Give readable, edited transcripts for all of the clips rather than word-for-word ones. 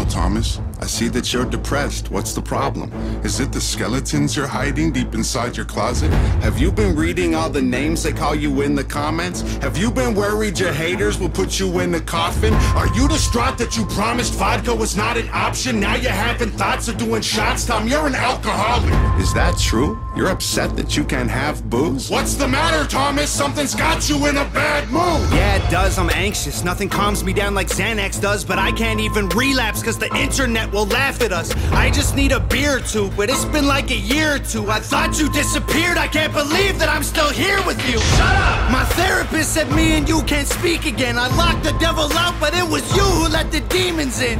Thomas. I see that you're depressed. What's the problem? Is it the skeletons you're hiding deep inside your closet? Have you been reading all the names they call you in the comments? Have you been worried your haters will put you in the coffin? Are you distraught that you promised vodka was not an option? Now you're having thoughts of doing shots? Tom, you're an alcoholic. Is that true? You're upset that you can't have booze? What's the matter, Thomas? Something's got you in a bad mood. Yeah, it does. I'm anxious. Nothing calms me down like Xanax does, but I can't even relapse cause the internet will laugh at us. I just need a beer or two, but it's been like a year or two. I thought you disappeared. I can't believe that I'm still here with you. Shut up! My therapist said me and you can't speak again. I locked the devil out, but it was you who let the demons in.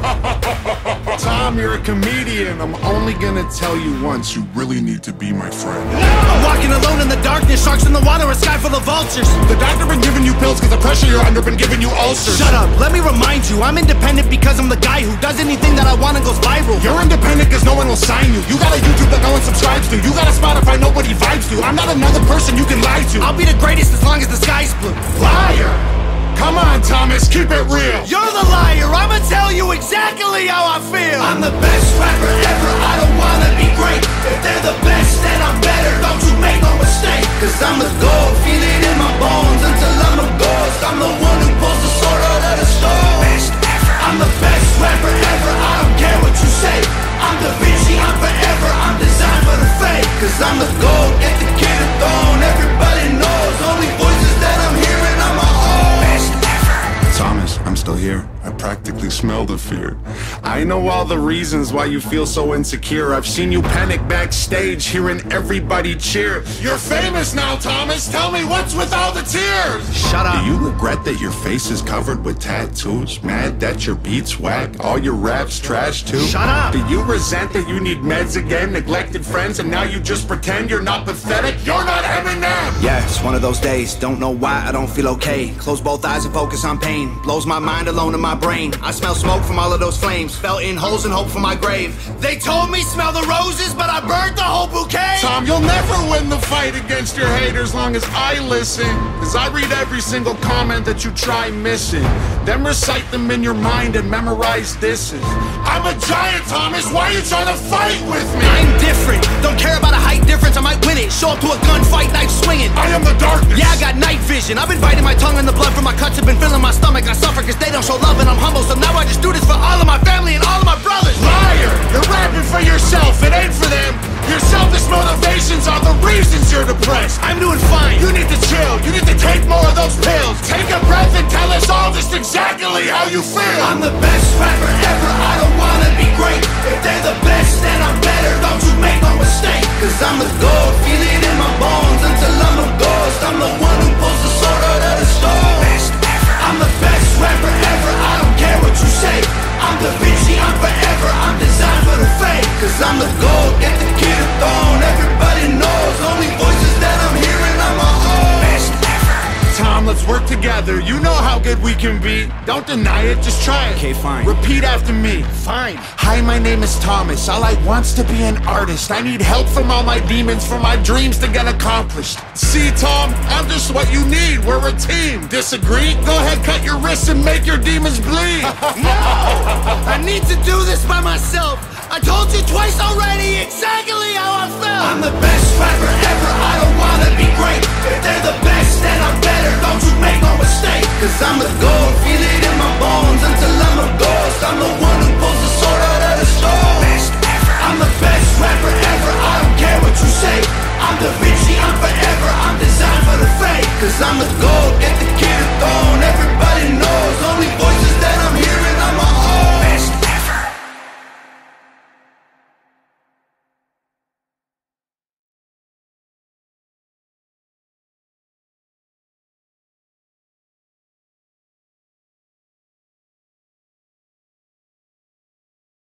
Tom, you're a comedian. I'm only gonna tell you once, you really need to be my friend. No! I'm walking alone in the darkness, sharks in the water, a sky full of vultures. The doctor been giving you pills cause the pressure you're under been giving you ulcers. Shut up, let me remind you, I'm independent because I'm the guy who does anything that I want and goes viral. You're independent cause no one will sign you. You got a YouTube that no one subscribes to. You got a Spotify nobody vibes to. I'm not another person you can lie to. I'll be the greatest as long as the sky's blue. Liar! Come on, Thomas, keep it real. You're the liar, I'ma tell you exactly how I feel. I'm the best rapper ever, I don't wanna be great. If they're the best, then I'm better, don't you make no mistake. Cause I'm the gold, feel it in my bones until I'm a ghost. I'm the one who pulls the sword out of the stone. Best ever. I'm the best rapper ever, I don't care what you say. I'm Da Vinci, I'm forever, I'm designed for the fake. Cause I'm the gold, get the kid a throne. Everybody knows, only voices that I'm hearing are my own. Best ever. Thomas, I'm still here. I practically smell the fear. I know all the reasons why you feel so insecure. I've seen you panic backstage, hearing everybody cheer. You're famous now, Thomas. Tell me what's with all the tears. Shut up. Do you regret that your face is covered with tattoos? Mad that your beats whack? All your raps trash too? Shut up. Do you resent that you need meds again? Neglected friends and now you just pretend you're not pathetic? You're not Eminem. Yeah, it's one of those days. Don't know why I don't feel okay. Close both eyes and focus on pain. Blows my mind alone in my brain. I smell smoke from all of those flames. Fell in holes and hope for my grave. They told me smell the roses, but I burnt the whole bouquet. Tom, you'll never win the fight against your haters long as I listen. Cause I read every single comment that you try missing. Then recite them in your mind and memorize disses. I'm a giant, Thomas. Why are you trying to fight with me? I'm different. Don't care about a height difference. I might win it. Show up to a gunfight, knife swinging. I am the darkness. Yeah, I got night vision. I've been biting my tongue and the blood from my cuts have been filling my stomach. I suffer cause they don't show love and I'm humble. So now I just do this for all of my family and all of my brothers. Liar! You're rapping for yourself. It ain't for them. Your selfish motivations are the reasons you're depressed. I'm doing fine. You need to chill. You need to take more of those pills. Take a breath and tell us all just exactly how you feel. I'm the best rapper ever, I don't wanna be great. If they're the best, then I'm better, don't you make no mistake. Cause I'm the gold, feel it in my bones until I'm a ghost. I'm the one who pulls the sword out of the stone. Best ever. I'm the best rapper ever, I don't care what you say. I'm Da Vinci, I'm forever, I'm designed for the fake. Cause I'm the gold, get the kid a throne. Everybody knows, only voices that I'm hearing are my own. Best ever. Tom, let's work together. You know how good we can be. Don't deny it, just try it. Okay, fine. Repeat after me. Fine. Hi, my name is Thomas. All I want's to be an artist. I need help from all my demons for my dreams to get accomplished. See, Tom, I'm just what you need. We're a team. Disagree? Go ahead, cut your wrists and make your demons bleed. No! I need to do this by myself. I told you twice already exactly how I felt. I'm the best rapper ever, I don't wanna be great. If they're the best, then I'm better, don't you make no mistake. Cause I'm the gold, feel it in my bones